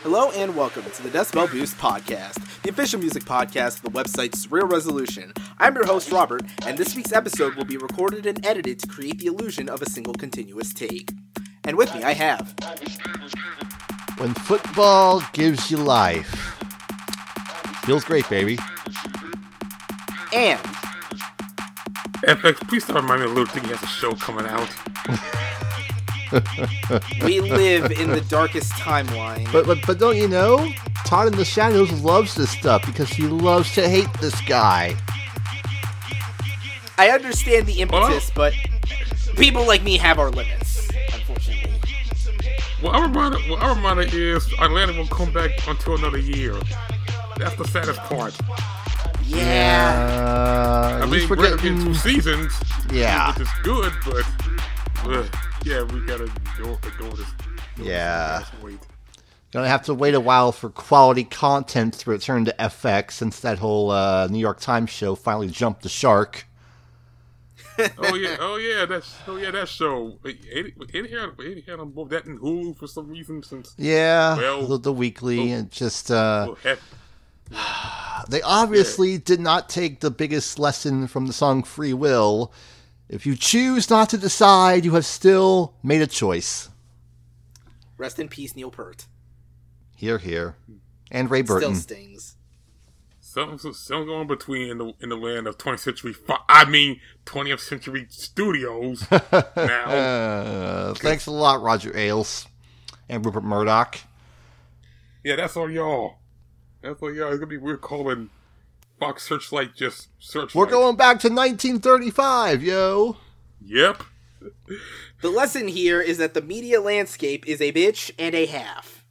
Hello and welcome to the Decibel Boost Podcast, the official music podcast of the website Surreal Resolution. I'm your host, Robert, and this week's episode will be recorded and edited to create the illusion of a single continuous take. And with me, I have... When football gives you life. Feels great, baby. And... FX, please start reminding me of Little Thing he has a show coming out. We live in the darkest timeline. But don't you know? Todd in the Shadows loves this stuff because he loves to hate this guy. I understand the impetus, but people like me have our limits, unfortunately. What our motto is Atlanta will come back until another year. That's the saddest part. Yeah. I mean, we're getting 2 seasons. Yeah. Which is good, but... yeah, we gotta go this. Yeah. Gonna have to wait a while for quality content to return to FX since that whole New York Times show finally jumped the shark. Oh yeah, that show. Ain't here on both that and Hulu for some reason since. Yeah, well, the weekly and just they obviously did not take the biggest lesson from the song Free Will. If you choose not to decide, you have still made a choice. Rest in peace, Neil Peart. Here. And Ray Burton. Still stings. Something going between in the land of 20th century studios now. Thanks a lot, Roger Ailes and Rupert Murdoch. Yeah, that's all y'all. It's gonna be weird calling Fox Searchlight just Searchlight. We're going back to 1935, yo. Yep. The lesson here is that the media landscape is a bitch and a half.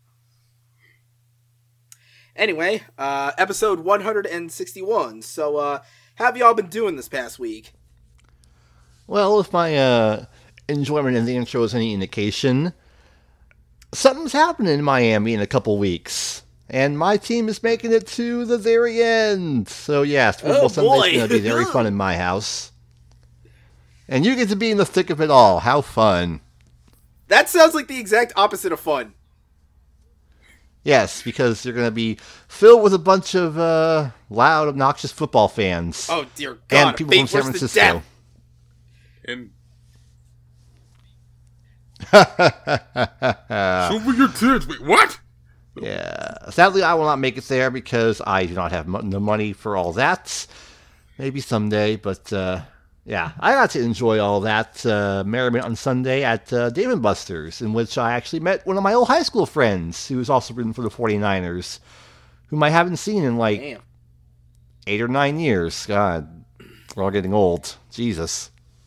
Anyway, episode 161. So, how have y'all been doing this past week? Well, if my enjoyment in the intro is any indication, something's happening in Miami in a couple weeks. And my team is making it to the very end. So, yes, Football Sunday's going to be very fun in my house. And you get to be in the thick of it all. How fun. That sounds like the exact opposite of fun. Yes, because you're going to be filled with a bunch of loud, obnoxious football fans. Oh, dear God. And people from San Francisco. And show me your tits. Wait, what? Yeah. Sadly, I will not make it there because I do not have the money for all that. Maybe someday, but yeah. I got to enjoy all that merriment on Sunday at Dave & Buster's, in which I actually met one of my old high school friends who was also rooting for the 49ers, whom I haven't seen in like 8 or 9 years. God, we're all getting old. Jesus.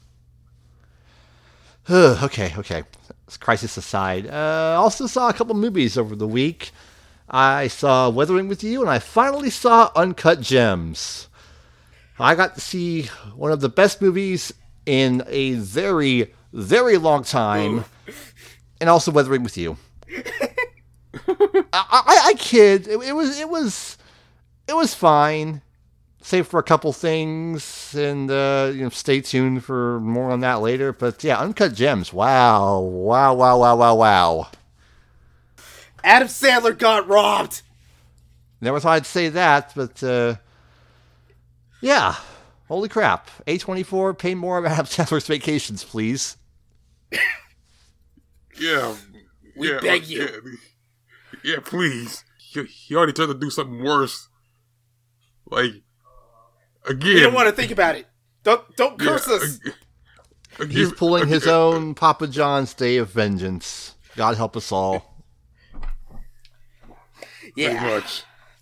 Okay. Crisis aside. Also saw a couple movies over the week. I saw Weathering with You, and I finally saw Uncut Gems. I got to see one of the best movies in a very, very long time, and also Weathering with You. I kid. It was fine. Save for a couple things, and stay tuned for more on that later. But yeah, Uncut Gems. Wow. Adam Sandler got robbed. Never thought I'd say that, but yeah. Holy crap. A24, pay more of Adam Sandler's vacations, please. Yeah. We beg you. Yeah, please. He already tried to do something worse. Like, again. You don't want to think about it. Don't curse us. He's pulling his own Papa John's Day of Vengeance. God help us all. Yeah. Pretty much.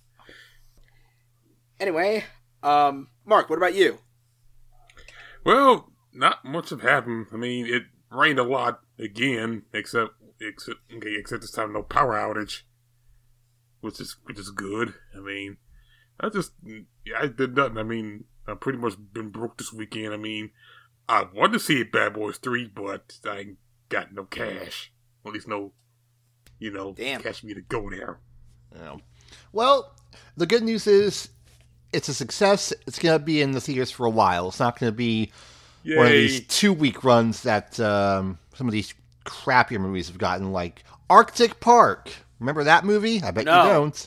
Anyway, Mark, what about you? Well, not much have happened. I mean, it rained a lot again, except this time no power outage, which is good. I mean, I did nothing. I mean, I've pretty much been broke this weekend. I mean, I wanted to see Bad Boys 3, but I ain't got no cash. At least no, cash for me to go there. Yeah. Well, the good news is it's a success. It's going to be in the theaters for a while. It's not going to be one of these 2-week runs that some of these crappier movies have gotten, like Arctic Park. Remember that movie? I bet No. you don't.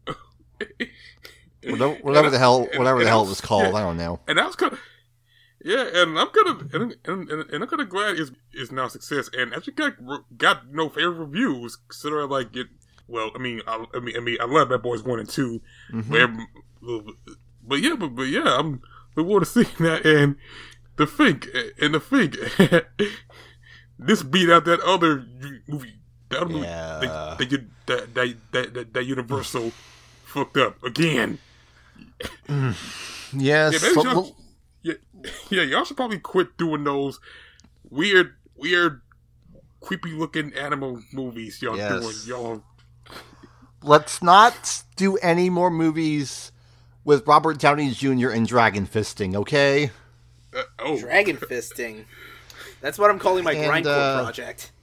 Whatever the hell it was called, yeah. I don't know. And I was kind of, yeah, and I'm kind of glad it's now a success, and actually got favorable reviews. Considering like it, well, I mean, I love Bad Boys 1 and 2, but yeah, I'm looking forward to seeing that, and the Fink, this beat out that other movie, that Universal fucked up again. Yes. Y'all should probably quit doing those weird, creepy looking animal movies y'all doing. Y'all, let's not do any more movies with Robert Downey Jr. and dragon fisting, okay? Dragon fisting. That's what I'm calling my grindcore project.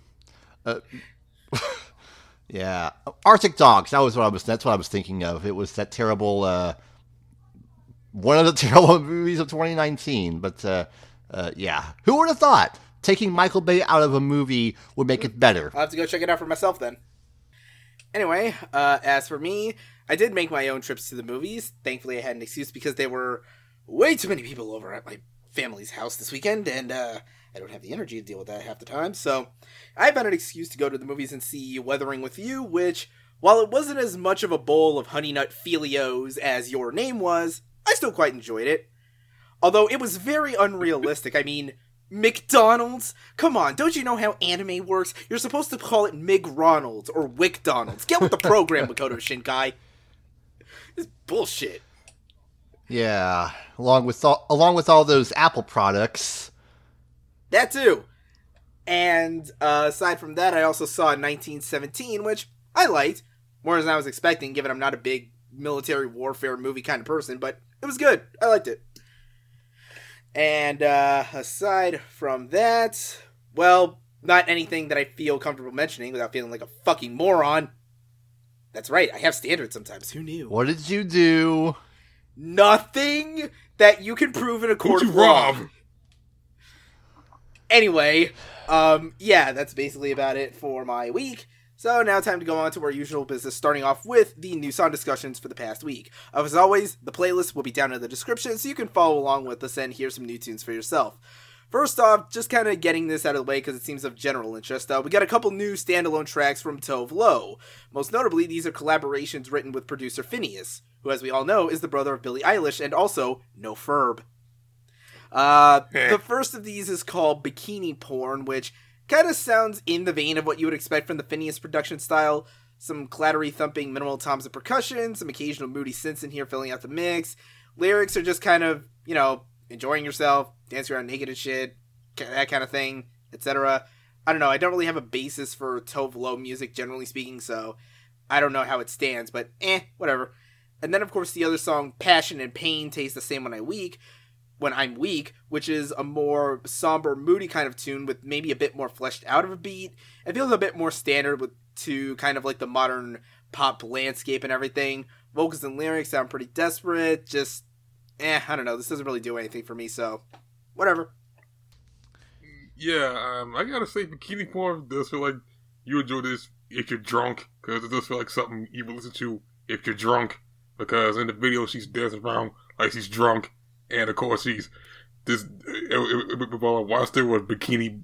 Yeah, Arctic Dogs. That's what I was thinking of. It was that terrible, one of the terrible movies of 2019. But yeah, who would have thought taking Michael Bay out of a movie would make it better? I'll have to go check it out for myself then. Anyway, as for me, I did make my own trips to the movies. Thankfully, I had an excuse because there were way too many people over at my family's house this weekend, and I don't have the energy to deal with that half the time, so I found an excuse to go to the movies and see Weathering with You, which, while it wasn't as much of a bowl of Honey Nut Filios as Your Name was, I still quite enjoyed it. Although it was very unrealistic. I mean, McDonald's? Come on, don't you know how anime works? You're supposed to call it McRonald's or WickDonald's. Get with the program, Makoto Shinkai. It's bullshit. Yeah, along with all those Apple products. That too. And aside from that, I also saw 1917, which I liked. More than I was expecting, given I'm not a big military warfare movie kind of person, but it was good. I liked it. And aside from that, well, not anything that I feel comfortable mentioning without feeling like a fucking moron. That's right, I have standards sometimes. Who knew? What did you do? Nothing that you can prove in a court Who'd of you law. rob? Anyway, yeah, that's basically about it for my week. So now time to go on to our usual business, starting off with the new song discussions for the past week. As always, the playlist will be down in the description, so you can follow along with us and hear some new tunes for yourself. First off, just kind of getting this out of the way because it seems of general interest, we got a couple new standalone tracks from Tove Lo. Most notably, these are collaborations written with producer Phineas, who, as we all know, is the brother of Billie Eilish and also No Ferb. The first of these is called Bikini Porn, which kind of sounds in the vein of what you would expect from the Phineas production style. Some clattery thumping minimal toms and percussion, some occasional moody synths in here filling out the mix. Lyrics are just kind of, enjoying yourself, dancing around naked and shit, that kind of thing, etc. I don't know, I don't really have a basis for Tove Lo music, generally speaking, so I don't know how it stands, but whatever. And then, of course, the other song, Passion and Pain, Taste the Same When I'm Weak, which is a more somber, moody kind of tune with maybe a bit more fleshed out of a beat. It feels a bit more standard to kind of like the modern pop landscape and everything. Vocals and lyrics sound pretty desperate, just, I don't know, this doesn't really do anything for me, so, whatever. Yeah, I gotta say, Bikini Porn does feel like you enjoy this if you're drunk, because it does feel like something you would listen to if you're drunk, because in the video she's dancing around like she's drunk, and of course she's this, whilst there was bikini,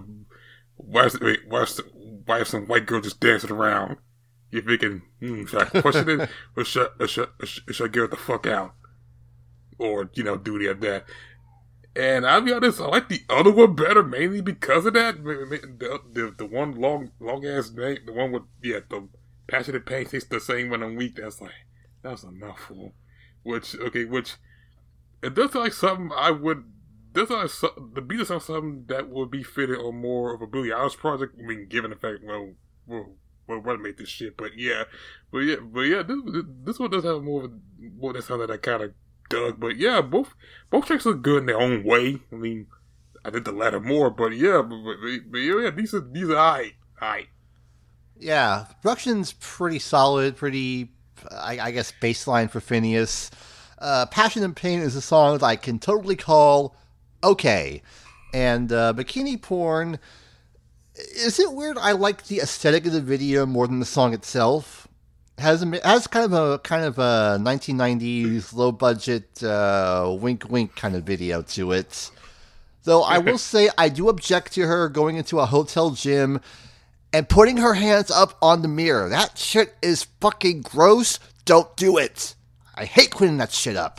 why is some white girl just dancing around? You're thinking, should I question it, or should I get the fuck out? Or, do that. And I'll be honest, I like the other one better, mainly because of that. The one long ass name, the one with, the Passion and Pain Tastes the Same When I'm Weak, that's a mouthful. Which, it does sound like something the beat sounds something that would be fitted on more of a Billie Eilish project. I mean, given the fact, what made this shit? But yeah, this one does have more that sound that I kind of dug. But yeah, both tracks are good in their own way. I mean, I did the latter more, but yeah, these are alright. Yeah, production's pretty solid, pretty, I guess, baseline for Phineas. Passion and Pain is a song that I can totally call okay. And Bikini Porn, Is it weird I like the aesthetic of the video more than the song itself? Has kind of a 1990s low budget wink wink kind of video to it. Though I will say I do object to her going into a hotel gym and putting her hands up on the mirror. That shit is fucking gross. Don't do it. I hate cleaning that shit up.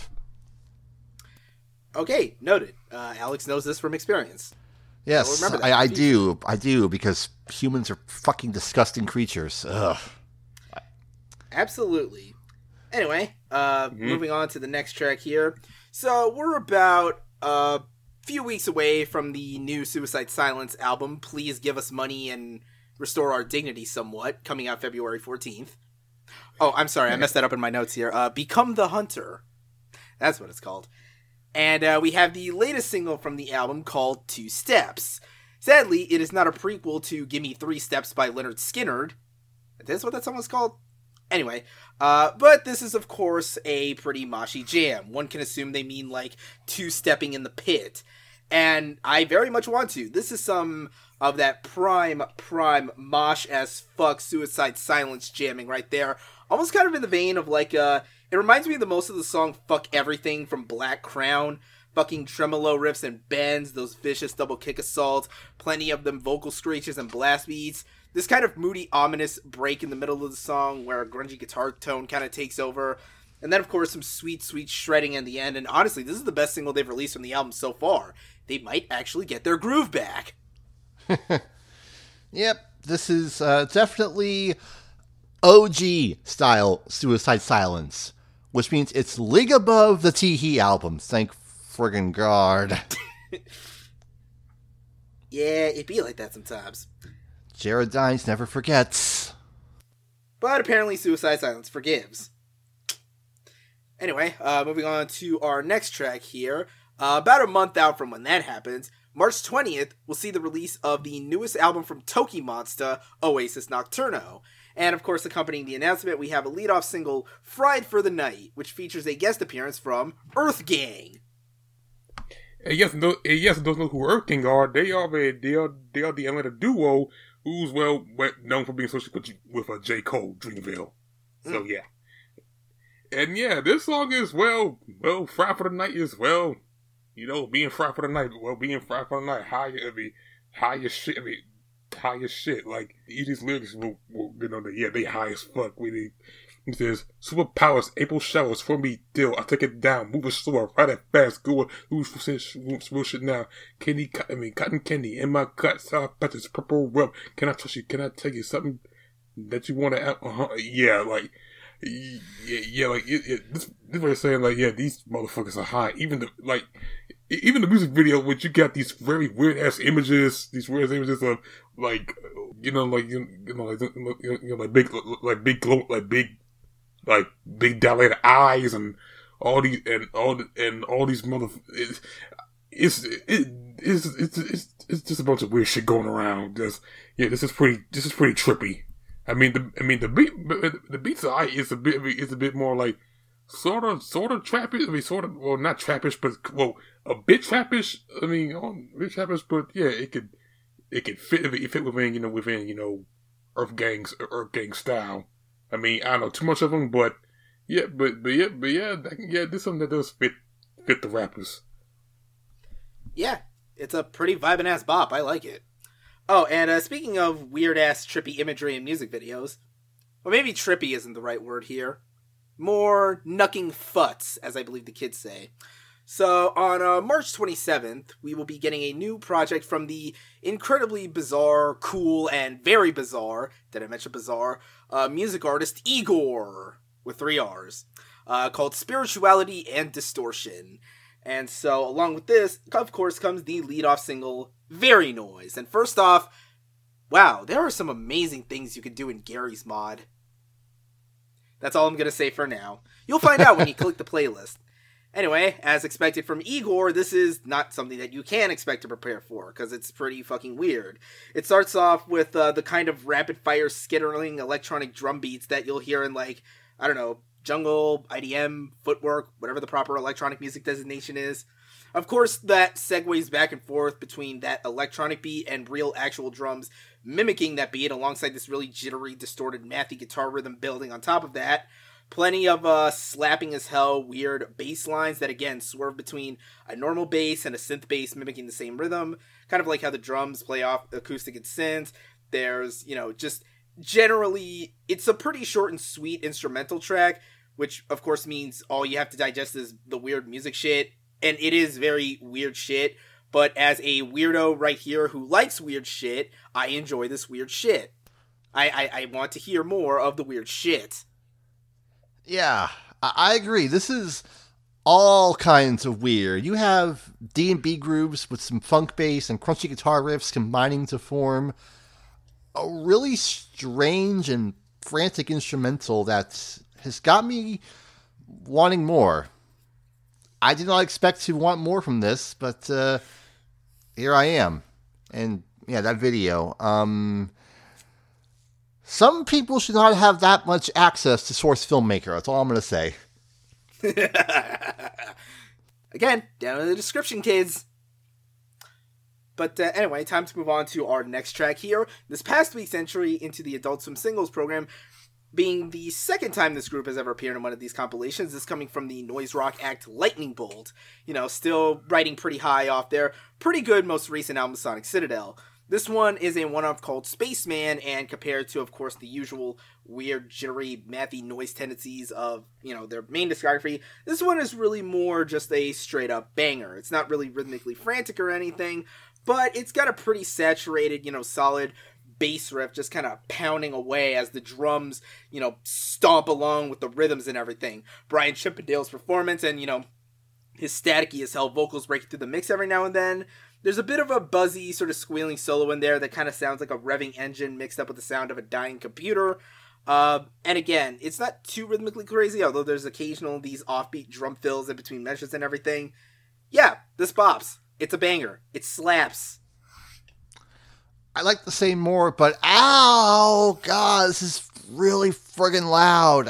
Okay, noted. Alex knows this from experience. Yes, I do, because humans are fucking disgusting creatures. Ugh. Absolutely. Anyway, moving on to the next track here. So, we're about a few weeks away from the new Suicide Silence album, Please Give Us Money and Restore Our Dignity Somewhat, coming out February 14th. Oh, I'm sorry, I messed that up in my notes here. Become the Hunter. That's what it's called. And we have the latest single from the album called 2 Steps. Sadly, it is not a prequel to Gimme 3 Steps by Leonard Skinner. That's what that song was called? Anyway, but this is of course a pretty moshy jam. One can assume they mean like 2-stepping in the pit. And I very much want to. This is some of that prime mosh as fuck Suicide Silence jamming right there. Almost kind of in the vein of like it reminds me of the most of the song Fuck Everything from Black Crown. Fucking tremolo riffs and bends, those vicious double kick assaults, plenty of them vocal screeches and blast beats. This kind of moody, ominous break in the middle of the song where a grungy guitar tone kind of takes over. And then, of course, some sweet, sweet shredding in the end. And honestly, this is the best single they've released from the album so far. They might actually get their groove back. Yep, this is definitely OG style Suicide Silence, which means it's league above the Tee albums. Thank friggin' God. Yeah, it be like that sometimes. Jared Dines never forgets. But apparently Suicide Silence forgives. Anyway, moving on to our next track here. About a month out from when that happens, March 20th, we'll see the release of the newest album from Toki Monsta, Oasis Nocturno. And of course, accompanying the announcement, we have a lead-off single, Fried for the Night, which features a guest appearance from Earth Gang. Yes, those know who Earth Gang are. They are the Atlanta duo who's well known for being associated with J. Cole, Dreamville. So yeah. And yeah, this song is well, Fried for the Night is being fried for the night. Well, being fried for the night, high as shit. Like these lyrics will they high as fuck. It says, superpowers, April showers for me, deal. I take it down, move it slower, ride it fast, go who's real shit now. Cotton candy in my cut, sour patches, purple rub. Can I trust you? Can I tell you something that you want to? Yeah, like. Yeah, like this was saying like, yeah, these motherfuckers are high. Even the music video, which you got these very weird ass images, of like big dilated eyes and all these motherfuckers. It's just a bunch of weird shit going around. This is pretty trippy. I mean the beats is a bit more like sort of trappish. I mean well, not trappish, but a bit trappish. I mean a bit trappish, but yeah, it could fit within Earth Gang style. I mean I don't know too much of them, but yeah, this is something that does fit the rappers. Yeah, it's a pretty vibing ass bop. I like it. Oh, and speaking of weird-ass trippy imagery in music videos, well, maybe trippy isn't the right word here. More knucking futs, as I believe the kids say. So, on March 27th, we will be getting a new project from the incredibly bizarre, cool, and very bizarre, did I mention bizarre, music artist Igor, with 3 R's, called Spirituality and Distortion. And so, along with this, of course, comes the lead-off single, Very Noise. And first off, wow, there are some amazing things you can do in Gary's mod. That's all I'm going to say for now. You'll find out when you click the playlist. Anyway, as expected from Igor, this is not something that you can expect to prepare for, because it's pretty fucking weird. It starts off with the kind of rapid-fire skittering electronic drum beats that you'll hear in, like, I don't know, jungle, IDM, footwork, whatever the proper electronic music designation is. Of course, that segues back and forth between that electronic beat and real actual drums mimicking that beat alongside this really jittery, distorted, mathy guitar rhythm building on top of that. Plenty of slapping as hell, weird bass lines that, again, swerve between a normal bass and a synth bass mimicking the same rhythm. Kind of like how the drums play off acoustic and synth. There's, just generally, it's a pretty short and sweet instrumental track, which, of course, means all you have to digest is the weird music shit. And it is very weird shit. But as a weirdo right here who likes weird shit, I enjoy this weird shit. I want to hear more of the weird shit. Yeah, I agree. This is all kinds of weird. You have D&B grooves with some funk bass and crunchy guitar riffs combining to form a really strange and frantic instrumental that has got me wanting more. I did not expect to want more from this, but here I am. And yeah, that video. Some people should not have that much access to Source Filmmaker. That's all I'm going to say. Again, down in the description, kids. But anyway, time to move on to our next track here. This past week's entry into the Adult Swim Singles program, being the second time this group has ever appeared in one of these compilations, is coming from the noise rock act Lightning Bolt. Still riding pretty high off their pretty good most recent album, Sonic Citadel. This one is a one-off called Spaceman, and compared to, of course, the usual weird, jittery, mathy noise tendencies of, their main discography, this one is really more just a straight-up banger. It's not really rhythmically frantic or anything, but it's got a pretty saturated, solid bass riff just kind of pounding away as the drums, stomp along with the rhythms and everything. Brian Chippendale's performance and, his staticky as hell vocals breaking through the mix every now and then. There's a bit of a buzzy, sort of squealing solo in there that kind of sounds like a revving engine mixed up with the sound of a dying computer. And again, it's not too rhythmically crazy, although there's occasional these offbeat drum fills in between measures and everything. Yeah, this bops. It's a banger. It slaps. I like to say more, but ow, God, this is really friggin' loud.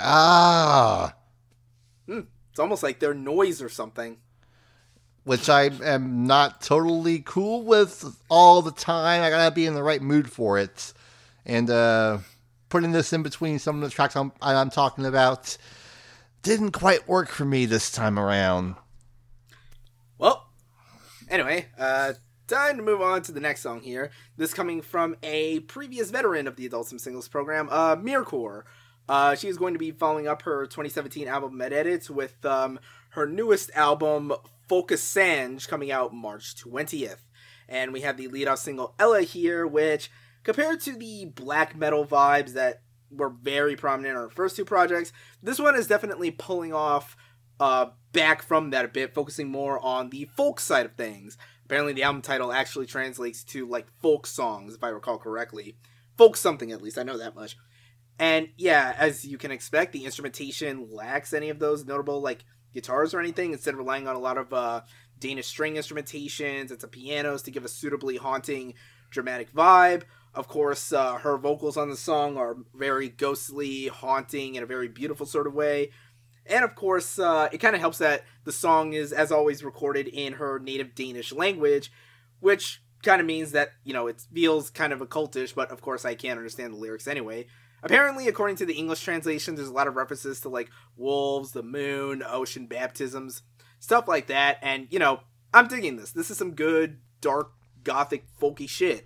It's almost like they're noise or something. Which I am not totally cool with all the time. I gotta be in the right mood for it. And putting this in between some of the tracks I'm talking about didn't quite work for me this time around. Well, anyway, time to move on to the next song here. This coming from a previous veteran of the Adult Swim Singles program, Myrkur. She is going to be following up her 2017 album Med Edits with her newest album, Focus Sange, coming out March 20th. And we have the lead-off single, Ella, here, which, compared to the black metal vibes that were very prominent in our first two projects, this one is definitely pulling off back from that a bit, focusing more on the folk side of things. Apparently the album title actually translates to, folk songs, if I recall correctly. Folk something, at least, I know that much. And, yeah, as you can expect, the instrumentation lacks any of those notable, guitars or anything, instead of relying on a lot of Danish string instrumentations and some pianos to give a suitably haunting, dramatic vibe. Of course, her vocals on the song are very ghostly, haunting in a very beautiful sort of way. And of course, it kind of helps that the song is, as always, recorded in her native Danish language, which kind of means that, it feels kind of occultish, but of course I can't understand the lyrics anyway. Apparently, according to the English translation, there's a lot of references to, wolves, the moon, ocean baptisms, stuff like that, and, I'm digging this. This is some good, dark, gothic, folky shit.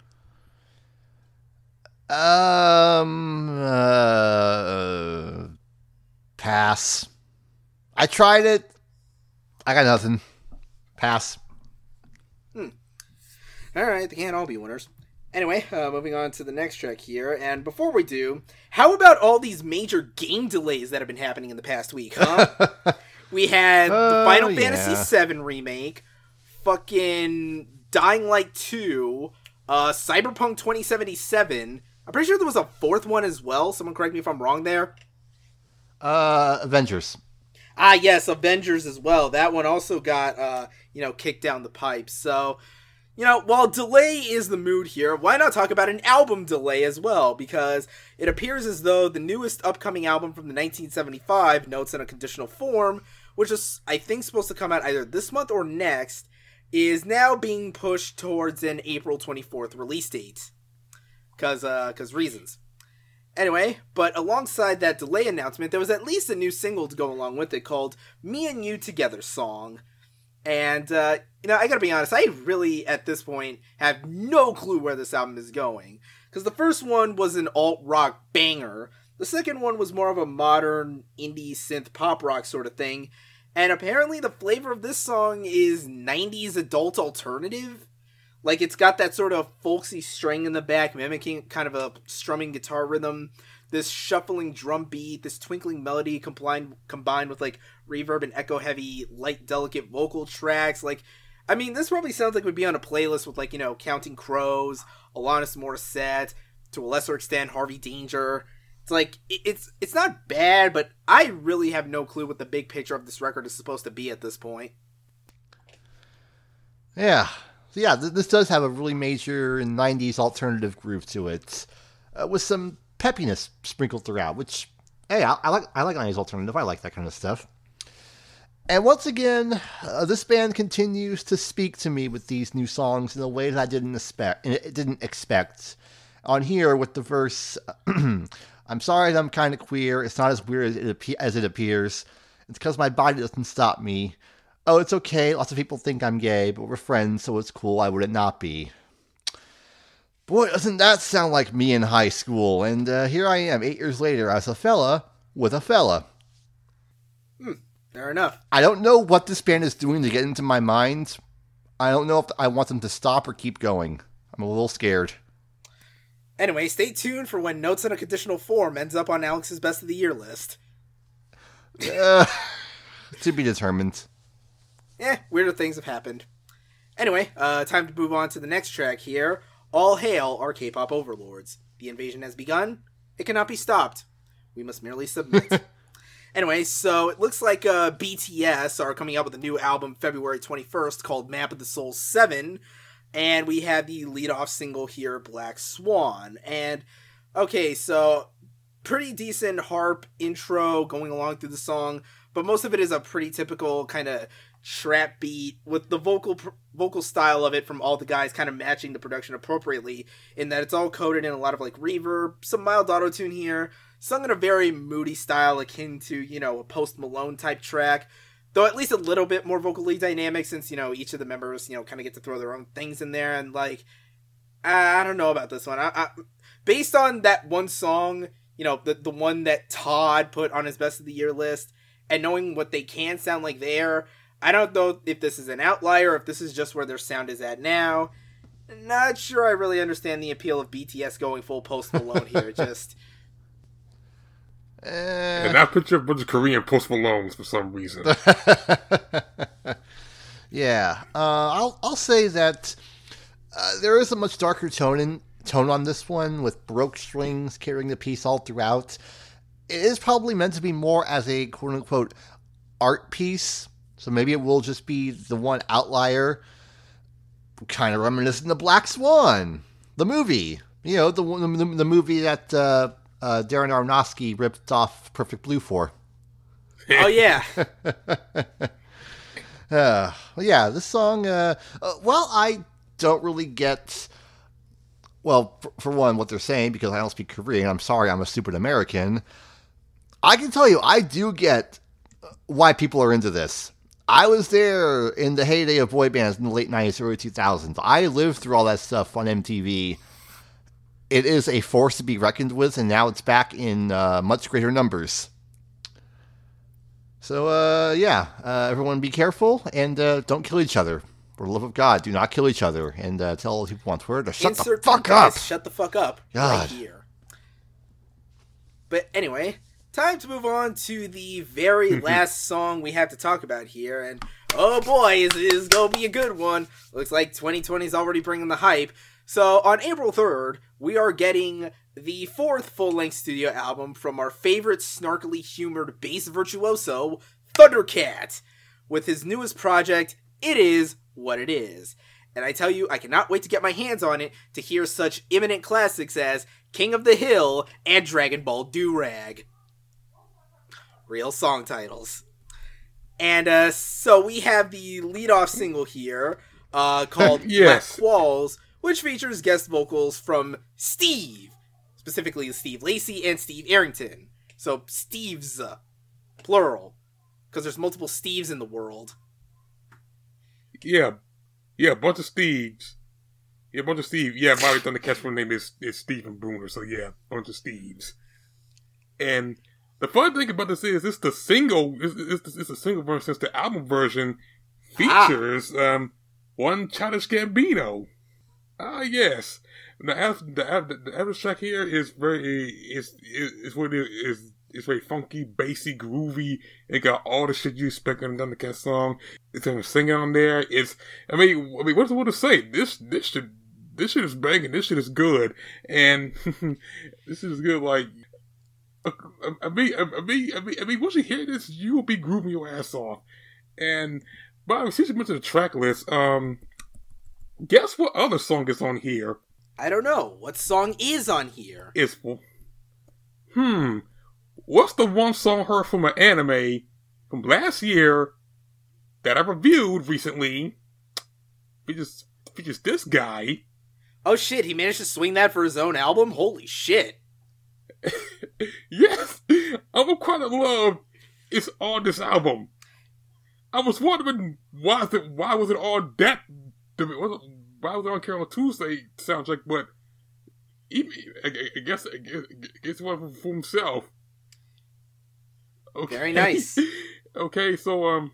Pass. I tried it. I got nothing. Pass. Alright, they can't all be winners. Anyway, moving on to the next track here, and before we do, how about all these major game delays that have been happening in the past week, huh? We had the Final Fantasy VII Remake, fucking Dying Light 2, Cyberpunk 2077, I'm pretty sure there was a fourth one as well, someone correct me if I'm wrong there. Avengers. Ah, yes, Avengers as well. That one also got, kicked down the pipes, so... While delay is the mood here, why not talk about an album delay as well? Because it appears as though the newest upcoming album from the 1975, Notes in a Conditional Form, which is, I think, supposed to come out either this month or next, is now being pushed towards an April 24th release date. Because reasons. Anyway, but alongside that delay announcement, there was at least a new single to go along with it called Me and You Together Song. And, I gotta be honest, I really, at this point, have no clue where this album is going. Because the first one was an alt-rock banger. The second one was more of a modern, indie, synth pop rock sort of thing. And apparently the flavor of this song is 90s adult alternative. Like, it's got that sort of folksy string in the back, mimicking kind of a strumming guitar rhythm. This shuffling drum beat, this twinkling melody combined with, like, reverb and echo-heavy, light, delicate vocal tracks. Like, I mean, this probably sounds like it would be on a playlist with, like, Counting Crows, Alanis Morissette, to a lesser extent, Harvey Danger. It's like, it's not bad, but I really have no clue what the big picture of this record is supposed to be at this point. Yeah. So yeah, this does have a really major 90s alternative groove to it, with some peppiness sprinkled throughout, which, hey, I like 90s alternative. I like that kind of stuff. And once again, this band continues to speak to me with these new songs in a way that I didn't expect. On here with the verse, I'm sorry that I'm kind of queer. It's not as weird as it appears. It's because my body doesn't stop me. Oh, it's okay. Lots of people think I'm gay, but we're friends, so it's cool. Why would it not be? Boy, doesn't that sound like me in high school. And here I am, 8 years later, as a fella with a fella. Fair enough. I don't know what this band is doing to get into my mind. I don't know if I want them to stop or keep going. I'm a little scared. Anyway, stay tuned for when Notes in a Conditional Form ends up on Alex's Best of the Year list. To be determined. Weirder things have happened. Anyway, time to move on to the next track here. All hail our K-pop overlords. The invasion has begun. It cannot be stopped. We must merely submit. Anyway, so it looks like BTS are coming out with a new album February 21st called Map of the Soul 7. And we have the lead-off single here, Black Swan. And, okay, so pretty decent harp intro going along through the song, but most of it is a pretty typical kind of trap beat with the vocal style of it from all the guys kind of matching the production appropriately, in that it's all coded in a lot of like reverb, some mild auto-tune here, sung in a very moody style akin to, a Post Malone type track, though at least a little bit more vocally dynamic since, each of the members, kind of get to throw their own things in there. And like, I don't know about this one. I based on that one song, the one that Todd put on his Best of the Year list, and knowing what they can sound like there, I don't know if this is an outlier or if this is just where their sound is at now. Not sure I really understand the appeal of BTS going full Post Malone here. Just... And I picture a bunch of Korean Post Malones for some reason. Yeah. I'll say that there is a much darker tone on this one, with Baroque strings carrying the piece all throughout. It is probably meant to be more as a quote-unquote art piece, so maybe it will just be the one outlier, kind of reminiscent of Black Swan, the movie. The movie that Darren Aronofsky ripped off Perfect Blue for. Oh, yeah. Yeah, this song, I don't really get... Well, for one, what they're saying, because I don't speak Korean. I'm sorry, I'm a stupid American. I can tell you, I do get why people are into this. I was there in the heyday of boy bands in the late 90s, early 2000s. I lived through all that stuff on MTV. It is a force to be reckoned with, and now it's back in much greater numbers. So, everyone be careful, and don't kill each other. For the love of God, do not kill each other, and tell all people on Twitter to shut the fuck up. Shut the fuck up. God. Right here. But anyway, time to move on to the very last song we have to talk about here, and oh boy, is this gonna be a good one. Looks like 2020 is already bringing the hype. So, on April 3rd, we are getting the 4th full-length studio album from our favorite snarkily humored bass virtuoso, Thundercat, with his newest project, It Is What It Is. and I tell you, I cannot wait to get my hands on it to hear such imminent classics as King of the Hill and Dragon Ball Durag. Real song titles. And so we have the lead-off single here, called Yes. Black Walls, which features guest vocals from Steve, specifically Steve Lacy and Steve Arrington. So Steves, plural, because there's multiple Steves in the world. Yeah, a bunch of Steves. Yeah, a bunch of Steve. Yeah, Bobby Thundercat's real name is Stephen Bruner, so yeah, a bunch of Steves. And the fun thing about this is, it's the single, it's a single version, since the album version features one Childish Gambino. Yes. The average track here is very, it's very funky, bassy, groovy. It got all the shit you expect in a Thundercat song. It's him singing on there. I mean, what's the word to say? This shit is banging. This shit is good. And this shit is good. Like, I mean, once you hear this, you will be grooving your ass off. And, Bobby, since you mentioned the track list, guess what other song is on here? I don't know. What song is on here? It's, what's the one song heard from an anime from last year that I reviewed recently? Features this guy. Oh shit, he managed to swing that for his own album? Holy shit. Yes! I'm quite in love. It's on this album. I was wondering why was it on that? Why was it on Carol Tuesday soundtrack? But I guess it's one for himself. Okay. Very nice. Is that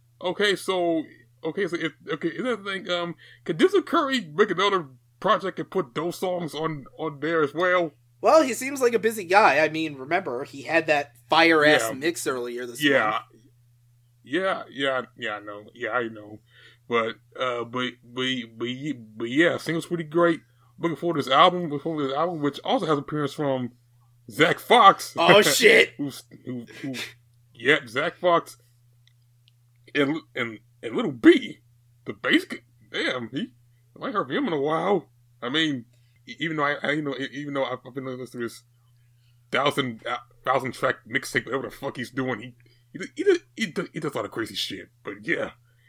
the thing? Could Disney Curry make another project and put those songs on there as well? Well, he seems like a busy guy. I mean, remember, he had that fire-ass mix earlier this month. Yeah, I know. Yeah, I know. But yeah, single's pretty great. Looking forward to this album, which also has appearance from Zach Fox. Oh shit! Zach Fox and Little B, the bass. Damn, I ain't heard from him in a while. I mean, even though I've been listening to this thousand track mixtape, whatever the fuck he's doing, he does a lot of crazy shit. But yeah.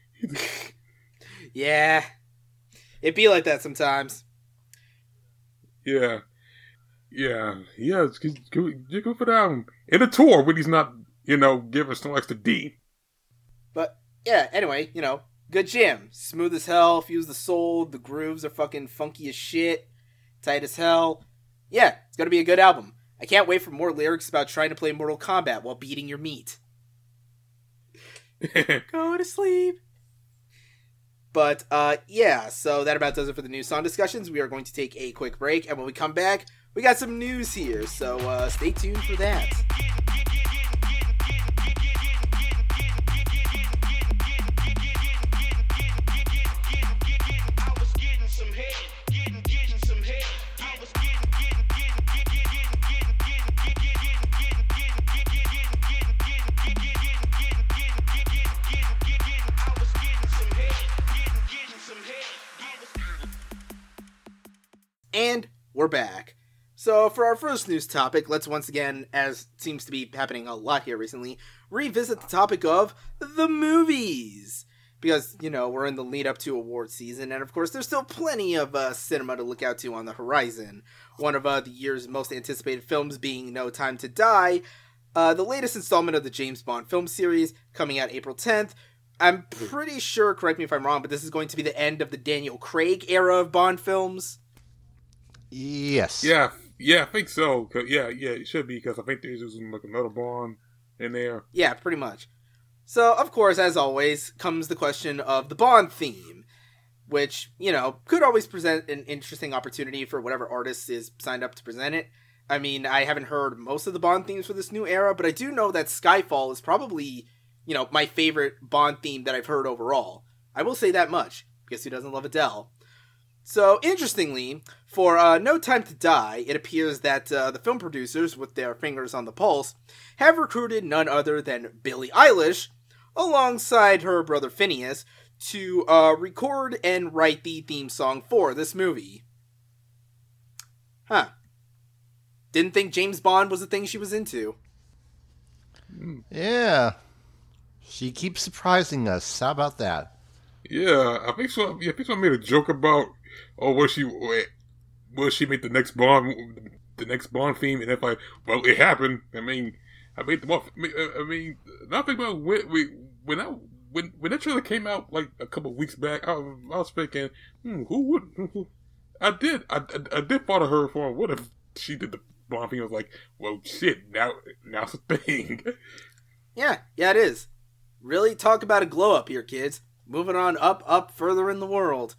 Yeah, it be like that sometimes. Yeah. Just go for down in a tour when he's not, giving so much to D. But yeah, anyway, good jam, smooth as hell, fuse the soul. The grooves are fucking funky as shit, tight as hell. Yeah, it's gonna be a good album. I can't wait for more lyrics about trying to play Mortal Kombat while beating your meat. Go to sleep. But, yeah, so that about does it for the new song discussions. We are going to take a quick break, and when we come back, we got some news here, so stay tuned for that. And we're back. So for our first news topic, let's once again, as seems to be happening a lot here recently, revisit the topic of the movies. Because, we're in the lead up to award season, and of course there's still plenty of cinema to look out to on the horizon. One of the year's most anticipated films being No Time to Die, the latest installment of the James Bond film series, coming out April 10th. I'm pretty sure, correct me if I'm wrong, but this is going to be the end of the Daniel Craig era of Bond films. Yes. Yeah, I think so. Yeah, it should be, because I think there's just like another Bond in there. Yeah, pretty much. So, of course, as always, comes the question of the Bond theme, which, could always present an interesting opportunity for whatever artist is signed up to present it. I mean, I haven't heard most of the Bond themes for this new era, but I do know that Skyfall is probably, my favorite Bond theme that I've heard overall. I will say that much, because who doesn't love Adele? So, interestingly, for No Time to Die, it appears that the film producers, with their fingers on the pulse, have recruited none other than Billie Eilish, alongside her brother Phineas, to record and write the theme song for this movie. Huh. Didn't think James Bond was a thing she was into. Yeah. She keeps surprising us. How about that? Yeah, I think so. Yeah, I think so. I made a joke about, will she make the next Bond theme? And if it happened. I made the nothing about when that trailer came out like a couple of weeks back. I was thinking, who would? I did thought of her for what if she did the Bond theme? I was like, well, shit. Now it's a thing. Yeah, it is. Really talk about a glow up here, kids. Moving on up, further in the world.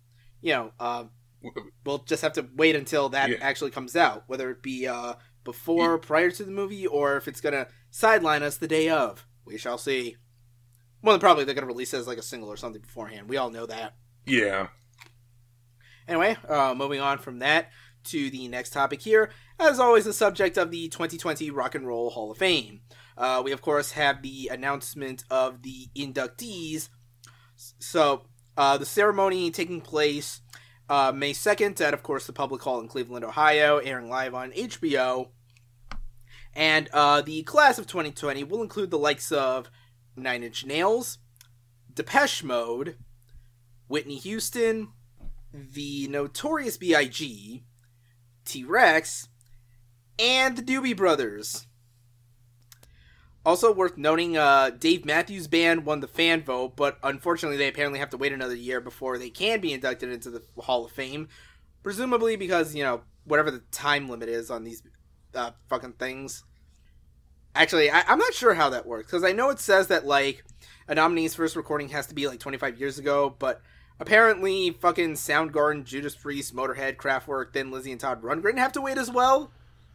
We'll just have to wait until that actually comes out, whether it be prior to the movie, or if it's gonna sideline us the day of. We shall see. More than probably they're gonna release it as like a single or something beforehand. We all know that. Yeah. Anyway, moving on from that to the next topic here. As always, the subject of the 2020 Rock and Roll Hall of Fame. We, of course, have the announcement of the inductees. So, the ceremony taking place May 2nd at, of course, the Public Hall in Cleveland, Ohio, airing live on HBO. And the class of 2020 will include the likes of Nine Inch Nails, Depeche Mode, Whitney Houston, the Notorious B.I.G., T-Rex, and the Doobie Brothers. Also worth noting, Dave Matthews Band won the fan vote, but unfortunately they apparently have to wait another year before they can be inducted into the Hall of Fame. Presumably because, whatever the time limit is on these fucking things. Actually, I'm not sure how that works, because I know it says that, like, a nominee's first recording has to be, like, 25 years ago, but apparently fucking Soundgarden, Judas Priest, Motorhead, Kraftwerk, Thin Lizzy, and Todd Rundgren have to wait as well?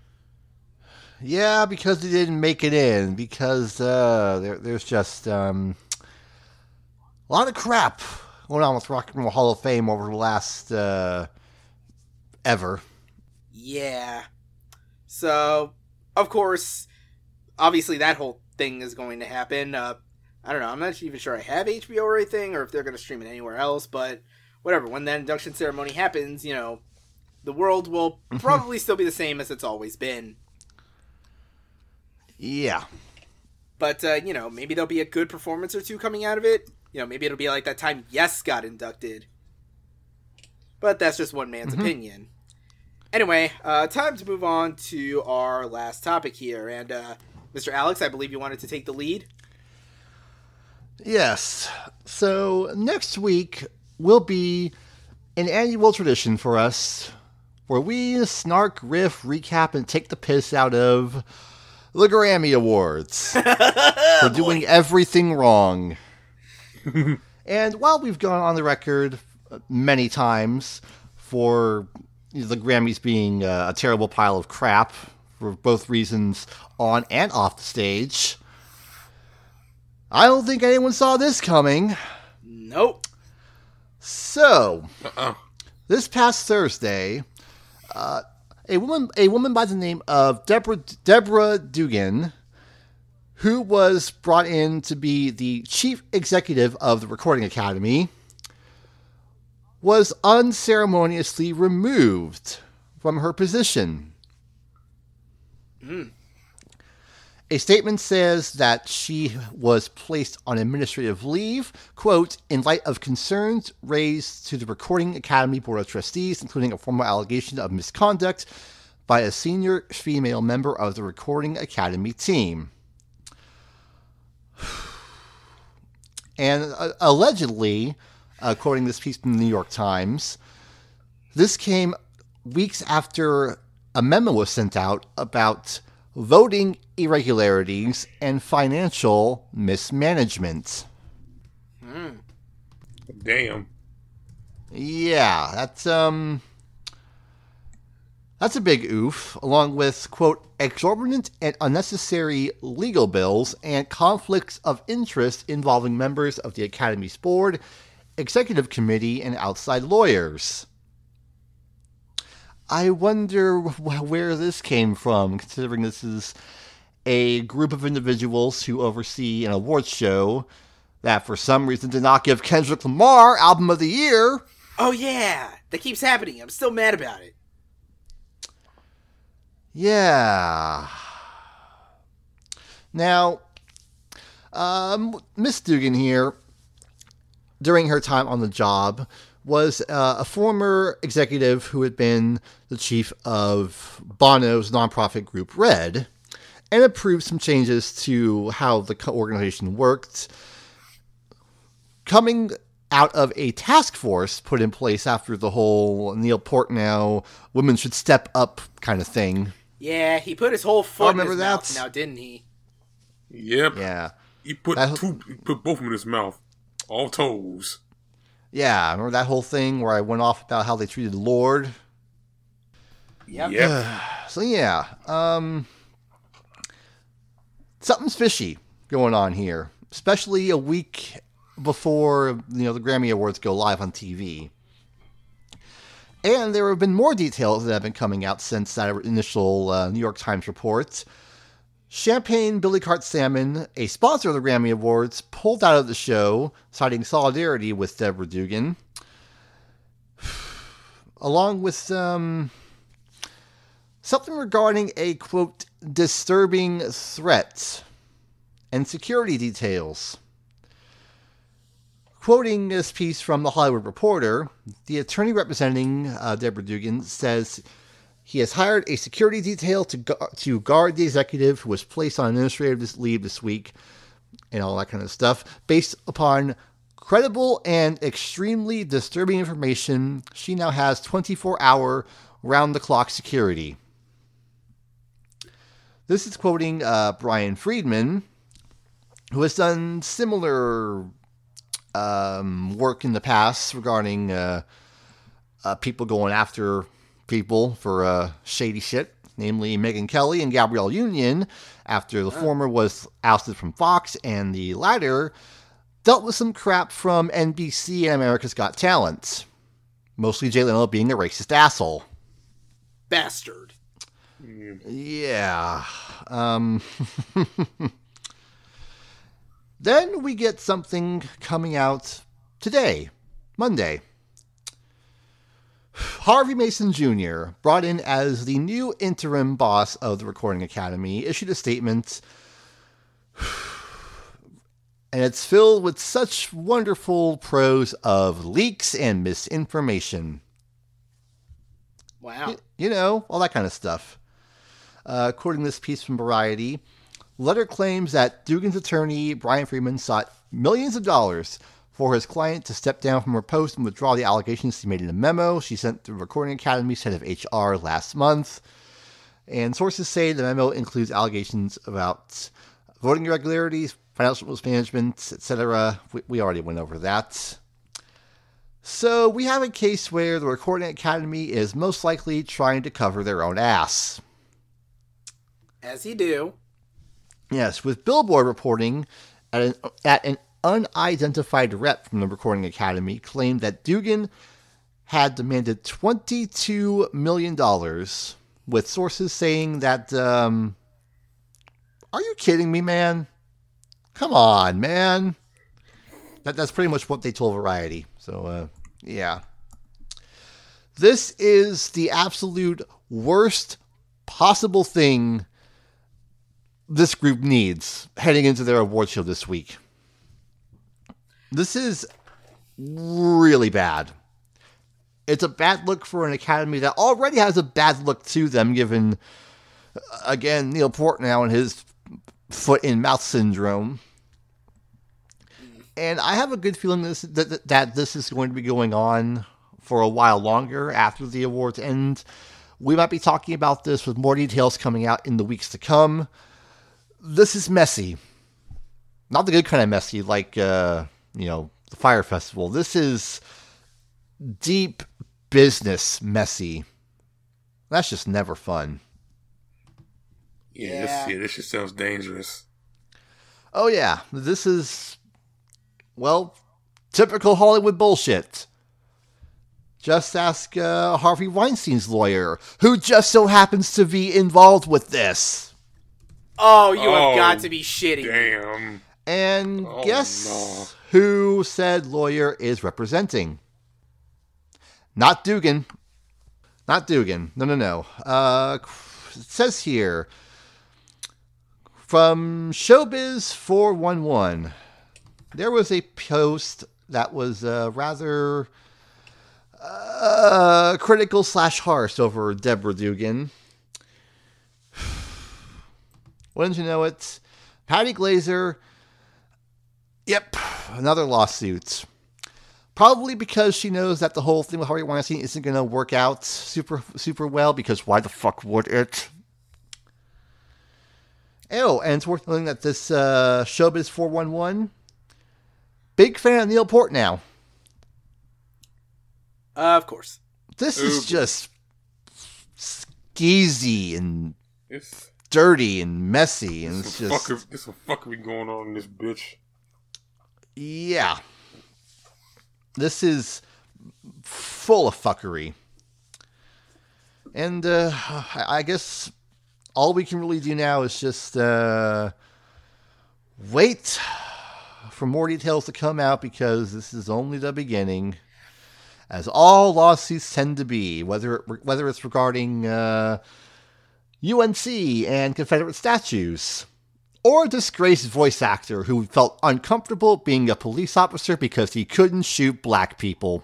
Yeah, because they didn't make it in. Because there's just a lot of crap going on with Rock and Roll Hall of Fame over the last ever. Yeah. So, of course, obviously that whole thing is going to happen. I don't know. I'm not even sure I have HBO or anything, or if they're going to stream it anywhere else. But whatever. When that induction ceremony happens, the world will probably still be the same as it's always been. Yeah. But, maybe there'll be a good performance or two coming out of it. Maybe it'll be like that time Yes got inducted. But that's just one man's opinion. Anyway, time to move on to our last topic here. And, Mr. Alex, I believe you wanted to take the lead? Yes. So, next week will be an annual tradition for us where we snark, riff, recap, and take the piss out of the Grammy Awards for doing everything wrong. And while we've gone on the record many times for the Grammys being a terrible pile of crap for both reasons on and off the stage, I don't think anyone saw this coming. Nope. So, this past Thursday, a woman by the name of Deborah Dugan, who was brought in to be the chief executive of the Recording Academy, was unceremoniously removed from her position. A statement says that she was placed on administrative leave, quote, in light of concerns raised to the Recording Academy Board of Trustees, including a formal allegation of misconduct by a senior female member of the Recording Academy team. And allegedly, quoting this piece from the New York Times, this came weeks after a memo was sent out about voting irregularities and financial mismanagement. Damn. Yeah, that's a big oof, along with, quote, exorbitant and unnecessary legal bills and conflicts of interest involving members of the Academy's board, executive committee, and outside lawyers. I wonder where this came from, considering this is a group of individuals who oversee an awards show that for some reason did not give Kendrick Lamar Album of the Year. Oh yeah, that keeps happening. I'm still mad about it. Yeah. Now, Miss Dugan here, during her time on the job, was a former executive who had been the chief of Bono's nonprofit group Red, and approved some changes to how the organization worked, coming out of a task force put in place after the whole Neil Portnow women should step up kind of thing. Yeah, he put his whole foot in his mouth now, didn't he? Yep. Yeah. He put both of them in his mouth. All toes. Yeah, remember that whole thing where I went off about how they treated Lord? Yep. So yeah, something's fishy going on here, especially a week before the Grammy Awards go live on TV. And there have been more details that have been coming out since that initial New York Times report. Champagne Billy Cart Salmon, a sponsor of the Grammy Awards, pulled out of the show, citing solidarity with Deborah Dugan, along with something regarding a, quote, disturbing threat and security details. Quoting this piece from The Hollywood Reporter, the attorney representing Deborah Dugan says he has hired a security detail to guard the executive who was placed on administrative leave this week, and all that kind of stuff, based upon credible and extremely disturbing information. She now has 24-hour, round-the-clock security. This is quoting Brian Friedman, who has done similar work in the past regarding people going after people for shady shit, namely Megyn Kelly and Gabrielle Union, after the former was ousted from Fox and the latter dealt with some crap from NBC and America's Got Talent. Mostly Jay Leno being a racist asshole. Bastard. Yeah. Then we get something coming out today, Monday. Harvey Mason Jr., brought in as the new interim boss of the Recording Academy, issued a statement, and it's filled with such wonderful prose of leaks and misinformation. Wow. All that kind of stuff. According to this piece from Variety, the letter claims that Dugan's attorney, Brian Friedman, sought millions of dollars for his client to step down from her post and withdraw the allegations he made in a memo she sent to the Recording Academy's head of HR last month. And sources say the memo includes allegations about voting irregularities, financial mismanagement, etc. We already went over that. So we have a case where the Recording Academy is most likely trying to cover their own ass. As you do. Yes, with Billboard reporting at an unidentified rep from the Recording Academy claimed that Dugan had demanded $22 million, with sources saying that, are you kidding me, man? Come on, man. That's pretty much what they told Variety. So, yeah. This is the absolute worst possible thing this group needs heading into their award show this week. This is really bad. It's a bad look for an academy that already has a bad look to them, given, again, Neil Portnow and his foot-in-mouth syndrome. And I have a good feeling that this is going to be going on for a while longer after the awards end. We might be talking about this with more details coming out in the weeks to come. This is messy. Not the good kind of messy, like, the Fire Festival. This is deep business messy. That's just never fun. Yeah. This just sounds dangerous. Oh, yeah. This is, well, typical Hollywood bullshit. Just ask Harvey Weinstein's lawyer, who just so happens to be involved with this. Oh, you have got to be shitting. Damn. And guess who said lawyer is representing? Not Dugan. Not Dugan. No. It says here, from Showbiz 411, there was a post that was rather critical / harsh over Deborah Dugan. Wouldn't you know it? Patty Glazer, yep, another lawsuit. Probably because she knows that the whole thing with Harvey Weinstein isn't going to work out super well, because why the fuck would it? Oh, and it's worth noting that this Showbiz 411, big fan of Neil Portnow. Of course. This is just skeezy and dirty and messy, and it's just... There's some fuckery going on in this bitch. Yeah. This is full of fuckery. And I guess all we can really do now is just wait for more details to come out, because this is only the beginning, as all lawsuits tend to be, whether it's regarding UNC and Confederate statues, or a disgraced voice actor who felt uncomfortable being a police officer because he couldn't shoot black people.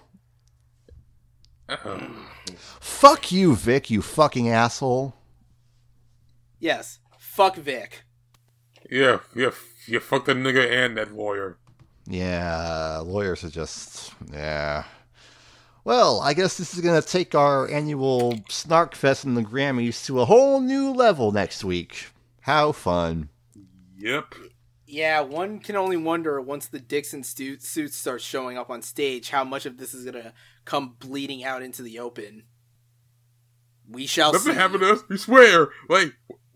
Fuck you, Vic, you fucking asshole. Yes, fuck Vic. Yeah, fuck that nigga and that lawyer. Yeah, lawyers are just... yeah. Well, I guess this is going to take our annual Snark Fest and the Grammys to a whole new level next week. How fun. Yep. Yeah, one can only wonder, once the Dixon suits start showing up on stage, how much of this is going to come bleeding out into the open. We shall see. Nothing happened to us, we swear. Like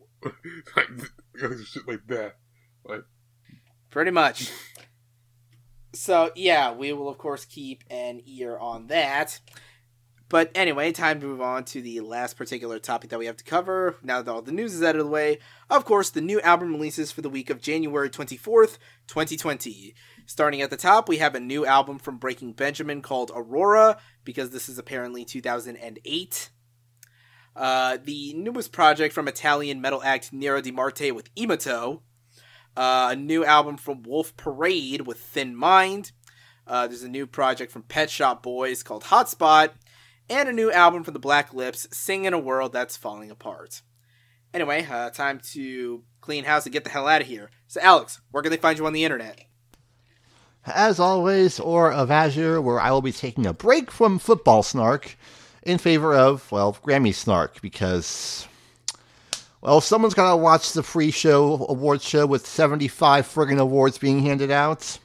shit like that. Like, pretty much. So, yeah, we will, of course, keep an ear on that. But anyway, time to move on to the last particular topic that we have to cover. Now that all the news is out of the way, of course, the new album releases for the week of January 24th, 2020. Starting at the top, we have a new album from Breaking Benjamin called Aurora, because this is apparently 2008. The newest project from Italian metal act Nero Di Marte with Imato. A new album from Wolf Parade with Thin Mind. There's a new project from Pet Shop Boys called Hotspot. And a new album from the Black Lips, Sing in a World That's Falling Apart. Anyway, time to clean house and get the hell out of here. So Alex, where can they find you on the internet? As always, Aura of Azure, where I will be taking a break from football snark in favor of, well, Grammy snark, because... well, someone's got to watch the free show, awards show with 75 friggin' awards being handed out.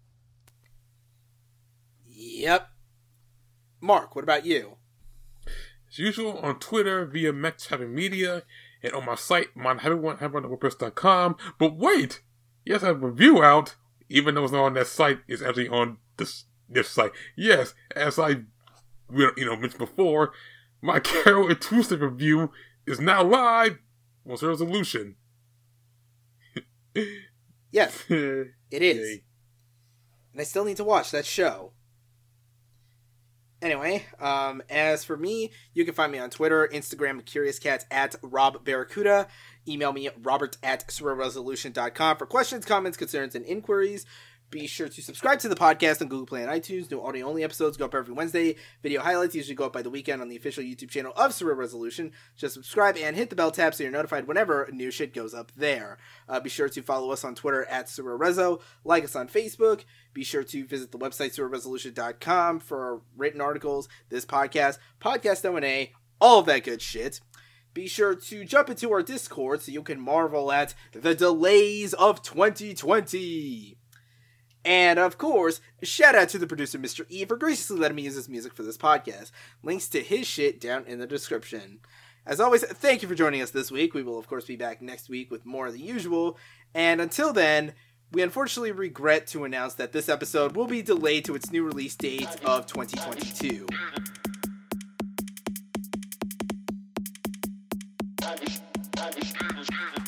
Yep. Mark, what about you? as usual, on Twitter via Max Happy Media, and on my site, myhappywordpress.com. But wait! Yes, I have a review out, even though it's not on that site, it's actually on this site. Yes, as I mentioned before, my Carol and Tuesday review is now live on Zero Resolution. Yes, it is. And I still need to watch that show. Anyway, as for me, you can find me on Twitter, Instagram, CuriousCats, at RobBarracuda. Email me at robert@surrealresolution.com for questions, comments, concerns, and inquiries. Be sure to subscribe to the podcast on Google Play and iTunes. New audio-only episodes go up every Wednesday. Video highlights usually go up by the weekend on the official YouTube channel of Surreal Resolution. Just subscribe and hit the bell tab so you're notified whenever new shit goes up there. Be sure to follow us on Twitter at SurrealRezo. Like us on Facebook. Be sure to visit the website surrealresolution.com for our written articles, this podcast, Podcast O&A, all of that good shit. Be sure to jump into our Discord so you can marvel at the delays of 2020. And, of course, shout out to the producer, Mr. E, for graciously letting me use his music for this podcast. Links to his shit down in the description. As always, thank you for joining us this week. We will, of course, be back next week with more of the usual. And until then, we unfortunately regret to announce that this episode will be delayed to its new release date of 2022.